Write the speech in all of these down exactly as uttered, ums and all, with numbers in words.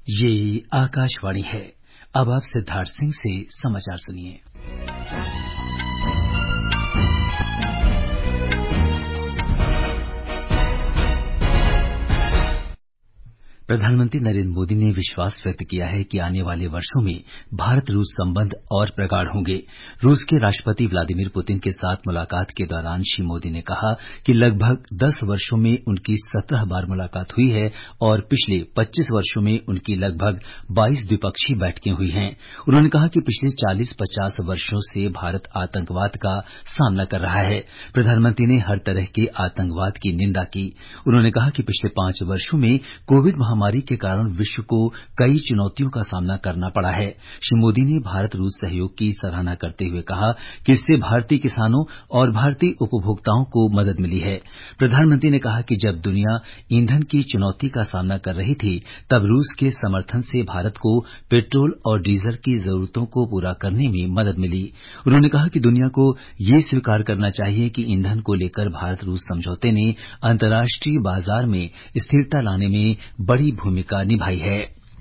ये आकाशवाणी है। अब आप सिद्धार्थ सिंह से समाचार सुनिए। प्रधानमंत्री नरेंद्र मोदी ने विश्वास व्यक्त किया है कि आने वाले वर्षों में भारत रूस संबंध और प्रगाढ़ होंगे। रूस के राष्ट्रपति व्लादिमीर पुतिन के साथ मुलाकात के दौरान श्री मोदी ने कहा कि लगभग दस वर्षों में उनकी सत्रह बार मुलाकात हुई है और पिछले पच्चीस वर्षों में उनकी लगभग बाईस द्विपक्षीय बैठकें हुई हैं। उन्होंने कहा कि पिछले चालीस पचास वर्षों से भारत आतंकवाद का सामना कर रहा है। प्रधानमंत्री ने हर तरह के आतंकवाद की निंदा की। उन्होंने कहा कि पिछले पांच वर्षों में कोविड महामारी के कारण विश्व को कई चुनौतियों का सामना करना पड़ा है। श्री मोदी ने भारत रूस सहयोग की सराहना करते हुए कहा कि इससे भारतीय किसानों और भारतीय उपभोक्ताओं को मदद मिली है। प्रधानमंत्री ने कहा कि जब दुनिया ईंधन की चुनौती का सामना कर रही थी, तब रूस के समर्थन से भारत को पेट्रोल और डीजल की जरूरतों को पूरा करने में मदद मिली। उन्होंने कहा कि दुनिया को ये स्वीकार करना चाहिए कि ईंधन को लेकर भारत रूस समझौते ने अंतर्राष्ट्रीय बाजार में स्थिरता लाने में बड़ी भूमिका निभाई है।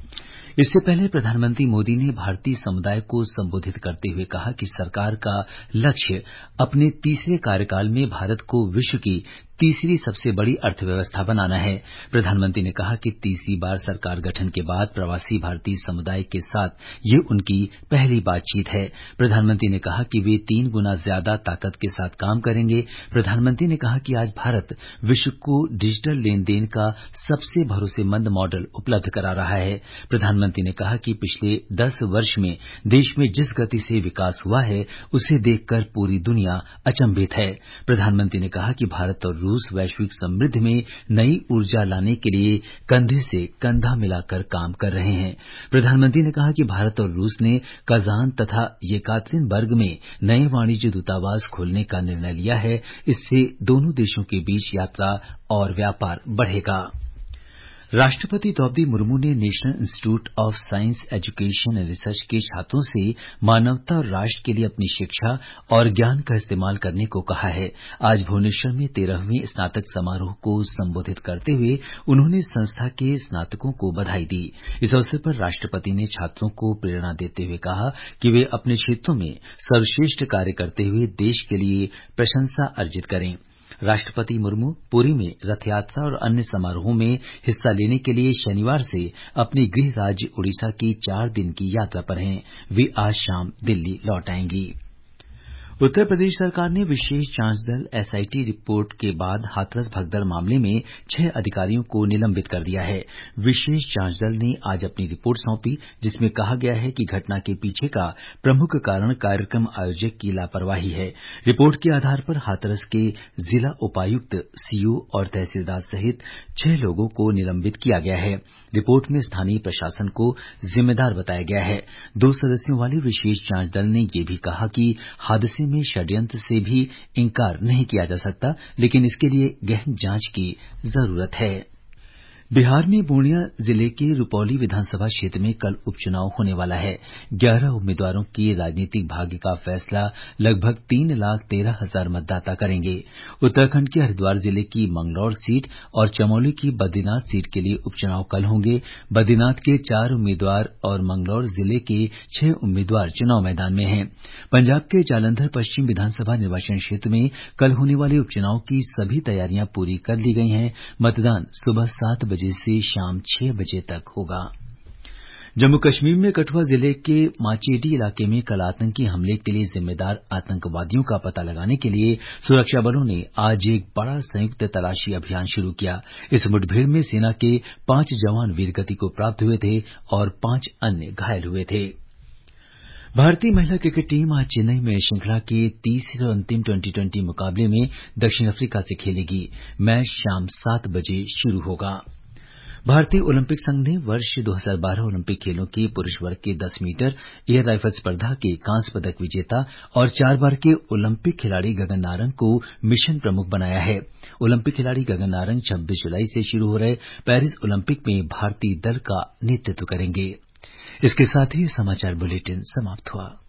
इससे पहले प्रधानमंत्री मोदी ने भारतीय समुदाय को संबोधित करते हुए कहा कि सरकार का लक्ष्य अपने तीसरे कार्यकाल में भारत को विश्व की तीसरी सबसे बड़ी अर्थव्यवस्था बनाना है। प्रधानमंत्री ने कहा कि तीसरी बार सरकार गठन के बाद प्रवासी भारतीय समुदाय के साथ ये उनकी पहली बातचीत है। प्रधानमंत्री ने कहा कि वे तीन गुना ज्यादा ताकत के साथ काम करेंगे। प्रधानमंत्री ने कहा कि आज भारत विश्व को डिजिटल लेन देन का सबसे भरोसेमंद मॉडल उपलब्ध करा रहा है। प्रधानमंत्री ने कहा कि पिछले दस वर्ष में देश में जिस गति से विकास हुआ है, उसे देखकर पूरी दुनिया अचंभित है। प्रधानमंत्री ने कहा कि भारत और रूस वैश्विक समृद्धि में नई ऊर्जा लाने के लिए कंधे से कंधा मिलाकर काम कर रहे हैं। प्रधानमंत्री ने कहा कि भारत और रूस ने कजान तथा येकातेरिनबर्ग में नए वाणिज्य दूतावास खोलने का निर्णय लिया है। इससे दोनों देशों के बीच यात्रा और व्यापार बढ़ेगा। राष्ट्रपति द्रौपदी मुर्मू ने National Institute of Science Education and Research के छात्रों से मानवता और राष्ट्र के लिए अपनी शिक्षा और ज्ञान का इस्तेमाल करने को कहा है। आज भुवनेश्वर में तेरहवीं स्नातक समारोह को संबोधित करते हुए उन्होंने संस्था के स्नातकों को बधाई दी। इस अवसर पर राष्ट्रपति ने छात्रों को प्रेरणा देते हुए कहा कि वे अपने क्षेत्रों में सर्वश्रेष्ठ कार्य करते हुए देश के लिए प्रशंसा अर्जित करें। राष्ट्रपति मुर्मू पुरी में रथ यात्रा और अन्य समारोहों में हिस्सा लेने के लिए शनिवार से अपने गृह राज्य ओडिशा की चार दिन की यात्रा पर हैं। वे आज शाम दिल्ली लौट आएंगी। उत्तर प्रदेश सरकार ने विशेष जांच दल एसआईटी रिपोर्ट के बाद हाथरस भगदड़ मामले में छह अधिकारियों को निलंबित कर दिया है। विशेष जांच दल ने आज अपनी रिपोर्ट सौंपी, जिसमें कहा गया है कि घटना के पीछे का प्रमुख कारण कार्यक्रम आयोजक की लापरवाही है। रिपोर्ट के आधार पर हाथरस के जिला उपायुक्त, सीओ और तहसीलदार सहित छह लोगों को निलंबित किया गया है। रिपोर्ट में स्थानीय प्रशासन को जिम्मेदार बताया गया है। दो सदस्यों वाले विशेष जांच दल ने यह भी कहा कि हादसे में षड्यंत्र से भी इंकार नहीं किया जा सकता, लेकिन इसके लिए गहन जांच की जरूरत है। बिहार में पूर्णिया जिले के रुपौली विधानसभा क्षेत्र में कल उपचुनाव होने वाला है। ग्यारह उम्मीदवारों के राजनीतिक भाग्य का फैसला लगभग तीन लाख तेरह हजार मतदाता करेंगे। उत्तराखंड के हरिद्वार जिले की मंगलौर सीट और चमोली की बद्रीनाथ सीट के लिए उपचुनाव कल होंगे। बद्रीनाथ के चार उम्मीदवार और मंगलौर जिले के छह उम्मीदवार चुनाव मैदान में हैं। पंजाब के जालंधर पश्चिम विधानसभा निर्वाचन क्षेत्र में कल होने वाले उपचुनाव की सभी तैयारियां पूरी कर ली गई हैं। मतदान सुबह सात बजे से शाम छह बजे तक होगा। जम्मू कश्मीर में कठुआ जिले के माचेडी इलाके में कल आतंकी हमले के लिए जिम्मेदार आतंकवादियों का पता लगाने के लिए सुरक्षा बलों ने आज एक बड़ा संयुक्त तलाशी अभियान शुरू किया। इस मुठभेड़ में सेना के पांच जवान वीरगति को प्राप्त हुए थे और पांच अन्य घायल हुए थे। भारतीय महिला क्रिकेट टीम आज चेन्नई में श्रृंखला के तीसरे और अंतिम ट्वेंटी ट्वेंटी मुकाबले में दक्षिण अफ्रीका से खेलेगी। मैच शाम सात बजे शुरू होगा। भारतीय ओलंपिक संघ ने वर्ष दो हज़ार बारह ओलंपिक खेलों के पुरुष वर्ग के दस मीटर एयर राइफल स्पर्धा के कांस्य पदक विजेता और चार बार के ओलंपिक खिलाड़ी गगन नारंग को मिशन प्रमुख बनाया है। ओलंपिक खिलाड़ी गगन नारंग छब्बीस जुलाई से शुरू हो रहे पेरिस ओलंपिक में भारतीय दल का नेतृत्व करेंगे। इसके साथ ही समाचार बुलेटिन समाप्त हुआ।